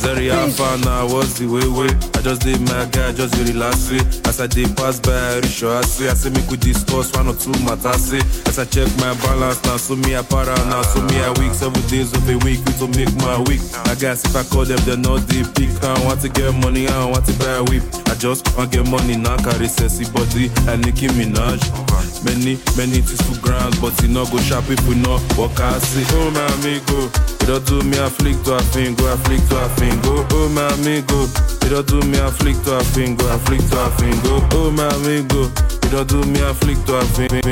Sorry, how far now, what's the way? I just did my guy, just really last week. As I did pass by, I reach your ass. I say me could discuss 1 or 2 matters. As I check my balance now, so me a para now, so me a week, 7 days of a week, to make my week. I guess if I call them, they're not the pick. I want to get money, I want to buy a whip. I just want to get money now, carry sexy body, and Nicki Minaj. Many things to ground, but you know go sharp if we know what I see. Oh my amigo, you don't do me a flick to a finger, a flick to a finger. Oh my amigo, you don't do me a flick to a finger, a flick to a finger. Oh my amigo, you don't do me a flick to a finger.